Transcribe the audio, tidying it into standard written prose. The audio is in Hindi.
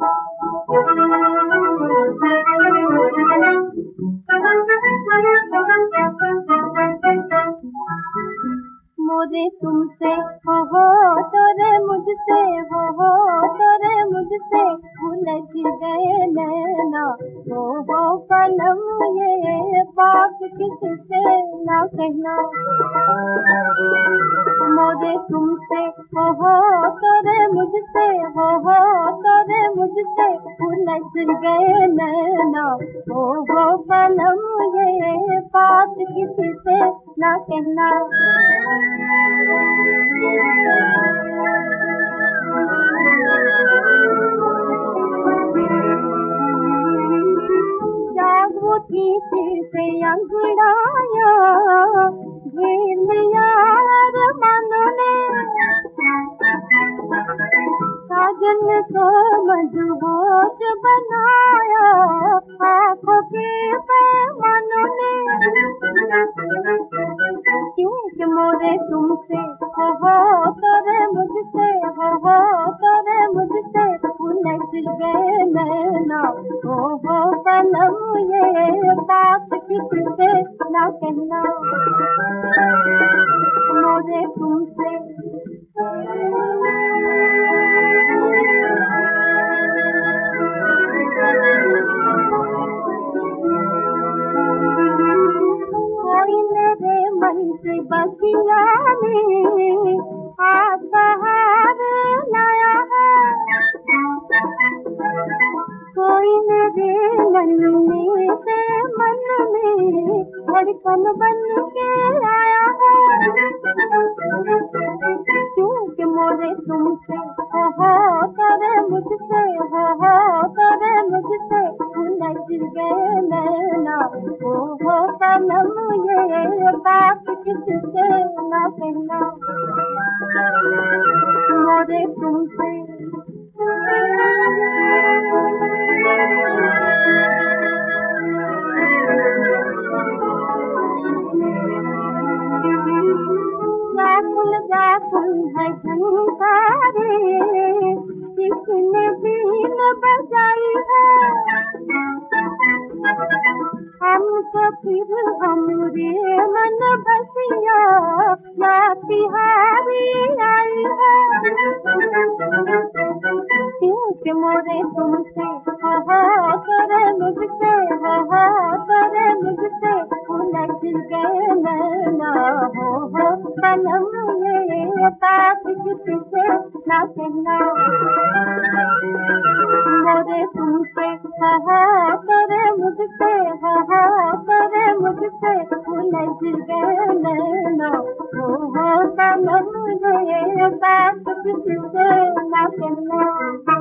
मोरे तुमसे हो तोरे मुझसे हो तोरे मुझसे उलझ गए नैना हो कलम ये बात किससे ना कहना। मोरे तुमसे हो तोरे मुझसे हो तोरे मुझसे उलझ गए नैना हो कलम ये बात किससे ना कहना। जाग उठी फिर से अंगड़ाया घेर लिया अरमानों ने साजन को मदहोश बनाया आँखों के पैमानों ने। क्योंकि मोरे तुमसे हो तोरे मुझसे हो तोरे मुझसे उलझ गए नैना हो कलम ये बात किससे ना कहना। मोरे तुमसे कोई मेरे मन के बगिया में आज बहार लाया है। कोई मेरे मन में से मन में धड़कन बन के आया है। क्योंकि मोरे तुमसे हो तोरे मुझसे हो तोरे मुझसे उलझ गए नैना हो कलम ये बात किससे ना कहना। मोरे तुमसे व्याकुल है झंकारे किसने बीन बजाई है। हमको फिर हमरे मन बसिया या तिहारी आई है। क्योंकि मोरे तुमसे हो तोरे मुझसे हो तोरे मुझसे उलझ गए नैना हो कलम ये बात किससे ना कहना। मोरे तुमसे हो तोरे मुझसे हो तोरे मुझसे उलझ गए नैना हो कलम ये बात किससे ना कहना।